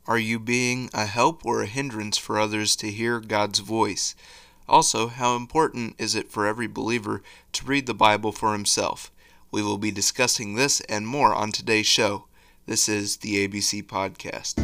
Are you being a help or a hindrance for others to hear God's voice? Also, how important is it for every believer to read the Bible for himself? We will be discussing this and more on today's show. This is the ABC Podcast.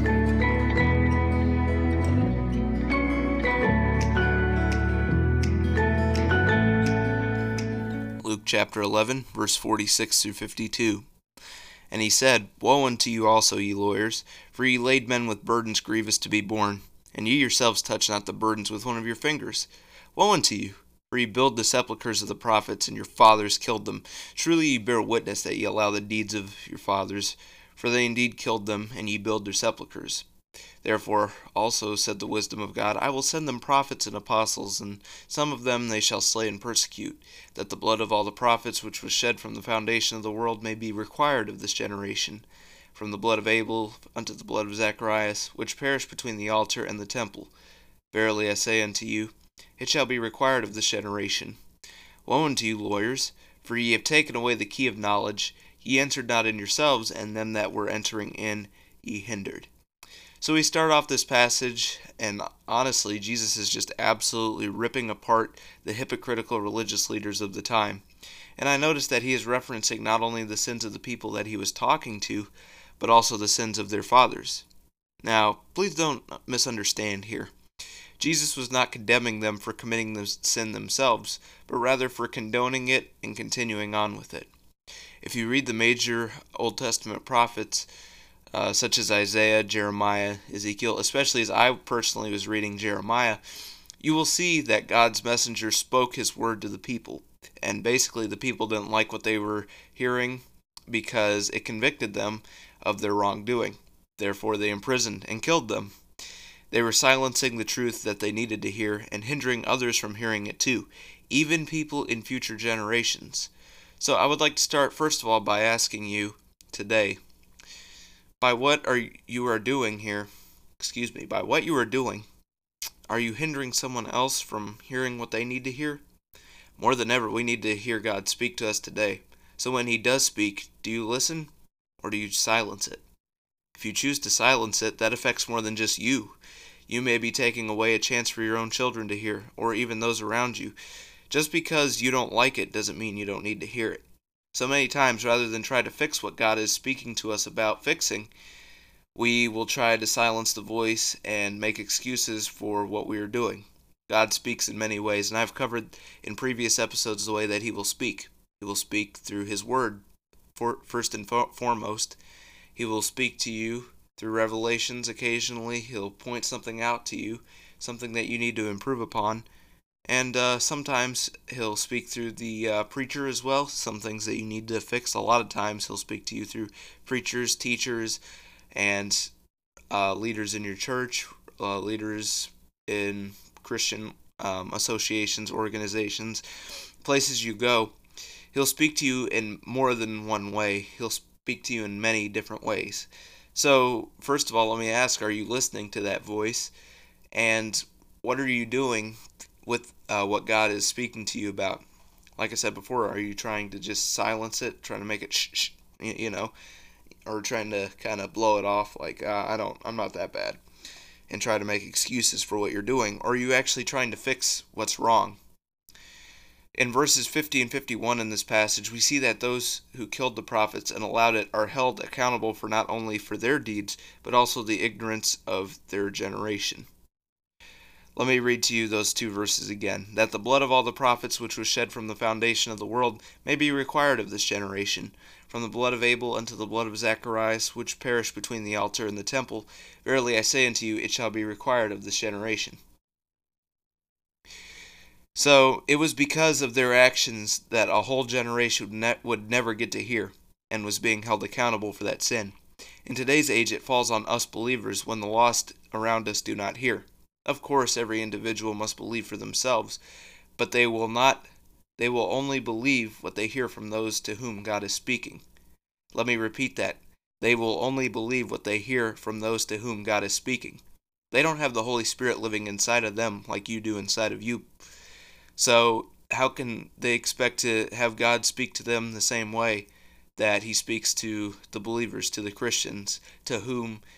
Luke chapter 11, verse 46 through 52. And he said, Woe unto you also, ye lawyers, for ye laid men with burdens grievous to be borne, and ye yourselves touch not the burdens with one of your fingers. Woe unto you, for ye build the sepulchres of the prophets, and your fathers killed them. Truly ye bear witness that ye allow the deeds of your fathers, for they indeed killed them, and ye build their sepulchres. Therefore also said the wisdom of God, I will send them prophets and apostles, and some of them they shall slay and persecute, that the blood of all the prophets which was shed from the foundation of the world may be required of this generation, from the blood of Abel unto the blood of Zacharias, which perished between the altar and the temple. Verily I say unto you, it shall be required of this generation. Woe unto you, lawyers, for ye have taken away the key of knowledge. Ye entered not in yourselves, and them that were entering in ye hindered. So we start off this passage, and honestly, Jesus is just absolutely ripping apart the hypocritical religious leaders of the time. And I noticed that he is referencing not only the sins of the people that he was talking to, but also the sins of their fathers. Now, please don't misunderstand here. Jesus was not condemning them for committing the sin themselves, but rather for condoning it and continuing on with it. If you read the major Old Testament prophets, such as Isaiah, Jeremiah, Ezekiel, especially as I personally was reading Jeremiah, you will see that God's messenger spoke his word to the people. And basically the people didn't like what they were hearing because it convicted them of their wrongdoing. Therefore they imprisoned and killed them. They were silencing the truth that they needed to hear and hindering others from hearing it too, even people in future generations. So I would like to start first of all by asking you today, by what you are doing, are you hindering someone else from hearing what they need to hear? More than ever, we need to hear God speak to us today. So when he does speak, do you listen or do you silence it? If you choose to silence it, that affects more than just you. You may be taking away a chance for your own children to hear, or even those around you. Just because you don't like it doesn't mean you don't need to hear it. So many times, rather than try to fix what God is speaking to us about fixing, we will try to silence the voice and make excuses for what we are doing. God speaks in many ways, and I've covered in previous episodes the way that he will speak. He will speak through his word, first and foremost. He will speak to you through revelations occasionally. He'll point something out to you, something that you need to improve upon. And sometimes he'll speak through the preacher as well, some things that you need to fix. A lot of times he'll speak to you through preachers, teachers, and leaders in your church, leaders in Christian associations, organizations, places you go. He'll speak to you in more than one way. He'll speak to you in many different ways. So, first of all, let me ask, are you listening to that voice? And what are you doing with what God is speaking to you about? Like I said before, are you trying to just silence it, trying to make it shh, or trying to kind of blow it off like, I'm not that bad, and try to make excuses for what you're doing? Or are you actually trying to fix what's wrong? In verses 50 and 51 in this passage, we see that those who killed the prophets and allowed it are held accountable for not only for their deeds, but also the ignorance of their generation. Let me read to you those two verses again. That the blood of all the prophets which was shed from the foundation of the world may be required of this generation, from the blood of Abel unto the blood of Zacharias, which perished between the altar and the temple. Verily I say unto you, it shall be required of this generation. So it was because of their actions that a whole generation would never get to hear, and was being held accountable for that sin. In today's age, it falls on us believers when the lost around us do not hear. Of course, every individual must believe for themselves, but they will only believe what they hear from those to whom God is speaking. Let me repeat that. They will only believe what they hear from those to whom God is speaking. They don't have the Holy Spirit living inside of them like you do inside of you. So how can they expect to have God speak to them the same way that he speaks to the believers, to the Christians, to whom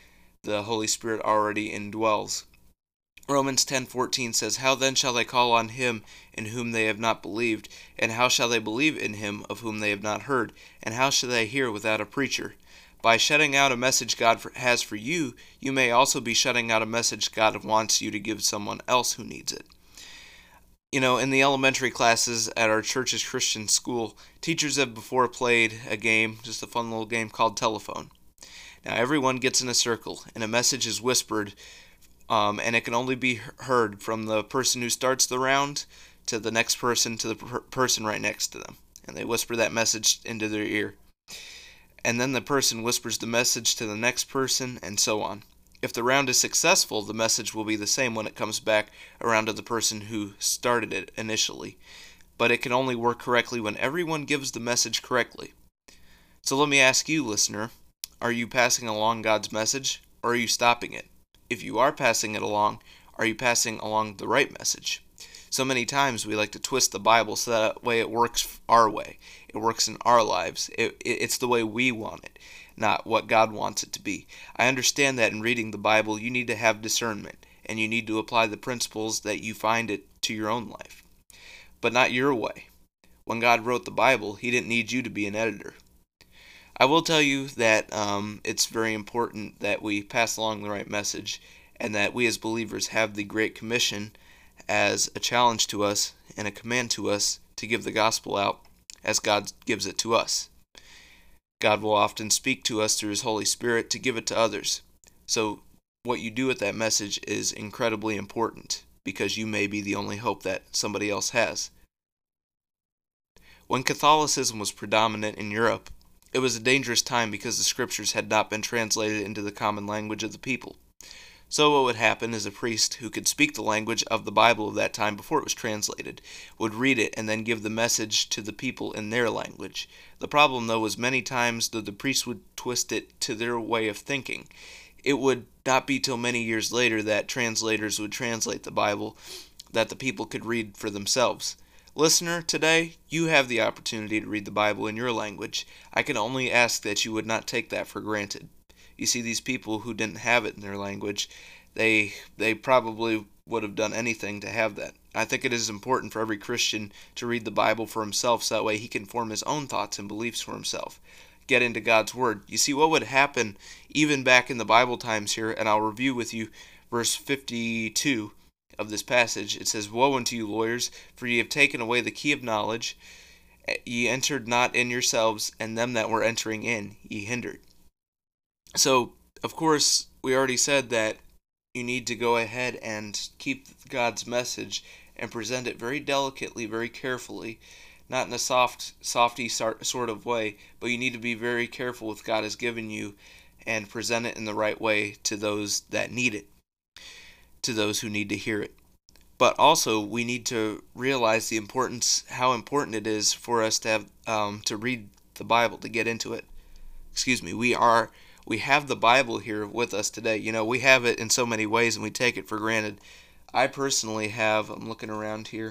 the Holy Spirit already indwells. Romans 10:14 says, "How then shall they call on him in whom they have not believed? And how shall they believe in him of whom they have not heard? And how shall they hear without a preacher?" By shutting out a message God has for you, you may also be shutting out a message God wants you to give someone else who needs it. In the elementary classes at our church's Christian school, teachers have before played a game, just a fun little game called telephone. Now everyone gets in a circle, and a message is whispered, and it can only be heard from the person who starts the round to the next person to the person right next to them. And they whisper that message into their ear. And then the person whispers the message to the next person, and so on. If the round is successful, the message will be the same when it comes back around to the person who started it initially. But it can only work correctly when everyone gives the message correctly. So let me ask you, listener, are you passing along God's message, or are you stopping it? If you are passing it along, are you passing along the right message? So many times we like to twist the Bible so that way it works our way. It works in our lives. It's the way we want it, not what God wants it to be. I understand that in reading the Bible, you need to have discernment, and you need to apply the principles that you find it to your own life. But not your way. When God wrote the Bible, He didn't need you to be an editor. I will tell you that it's very important that we pass along the right message, and that we as believers have the Great Commission as a challenge to us and a command to us to give the gospel out as God gives it to us. God will often speak to us through His Holy Spirit to give it to others. So what you do with that message is incredibly important, because you may be the only hope that somebody else has. When Catholicism was predominant in Europe, it was a dangerous time because the scriptures had not been translated into the common language of the people. So what would happen is a priest who could speak the language of the Bible of that time before it was translated would read it and then give the message to the people in their language. The problem, though, was many times the priest would twist it to their way of thinking. It would not be till many years later that translators would translate the Bible that the people could read for themselves. Listener, today, you have the opportunity to read the Bible in your language. I can only ask that you would not take that for granted. You see, these people who didn't have it in their language, they probably would have done anything to have that. I think it is important for every Christian to read the Bible for himself, so that way he can form his own thoughts and beliefs for himself. Get into God's Word. You see, what would happen even back in the Bible times here, and I'll review with you verse 52 of this passage. It says, "Woe unto you, lawyers, for ye have taken away the key of knowledge. Ye entered not in yourselves, and them that were entering in ye hindered." So, of course, we already said that you need to go ahead and keep God's message and present it very delicately, very carefully, not in a softy sort of way, but you need to be very careful with what God has given you and present it in the right way to those that need it, to those who need to hear it. But also, we need to realize how important it is for us to have to read the Bible, to get into it. We have the Bible here with us today. We have it in so many ways, and we take it for granted. I personally have, I'm looking around here,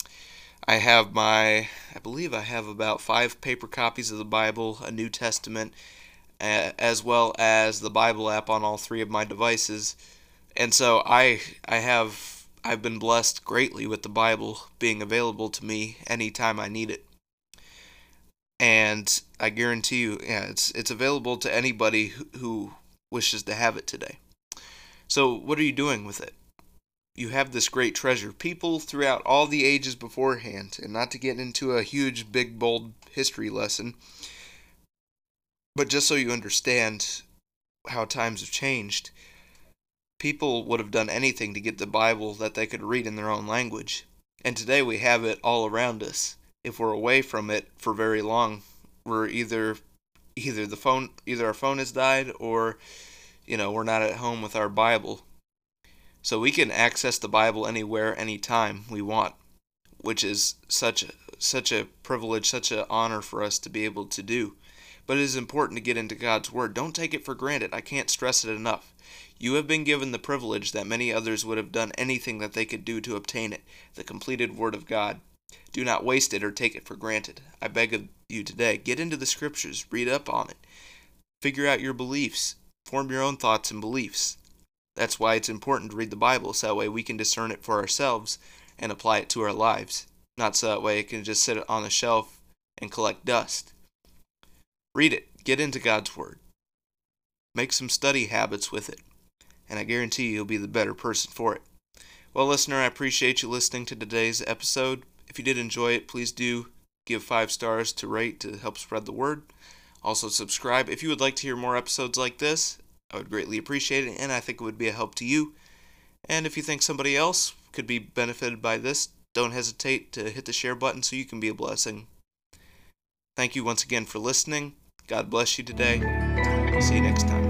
I believe I have about 5 paper copies of the Bible, a New Testament, as well as the Bible app on all 3 of my devices. And so I've been blessed greatly with the Bible being available to me anytime I need it. And I guarantee you, it's available to anybody who wishes to have it today. So what are you doing with it? You have this great treasure. People throughout all the ages beforehand, and not to get into a huge, big, bold history lesson, but just so you understand how times have changed, people would have done anything to get the Bible that they could read in their own language. And today we have it all around us. If we're away from it for very long, we're either our phone has died, or we're not at home with our Bible. So we can access the Bible anywhere, anytime we want, which is such a privilege, such an honor for us to be able to do. But it is important to get into God's Word. Don't take it for granted. I can't stress it enough. You have been given the privilege that many others would have done anything that they could do to obtain it, the completed Word of God. Do not waste it or take it for granted. I beg of you today, get into the Scriptures, read up on it, figure out your beliefs, form your own thoughts and beliefs. That's why it's important to read the Bible, so that way we can discern it for ourselves and apply it to our lives. Not so that way it can just sit on a shelf and collect dust. Read it. Get into God's Word. Make some study habits with it, and I guarantee you'll be the better person for it. Well, listener, I appreciate you listening to today's episode. If you did enjoy it, please do give 5 stars to rate to help spread the word. Also, subscribe. If you would like to hear more episodes like this, I would greatly appreciate it, and I think it would be a help to you. And if you think somebody else could be benefited by this, don't hesitate to hit the share button so you can be a blessing. Thank you once again for listening. God bless you today. See you next time.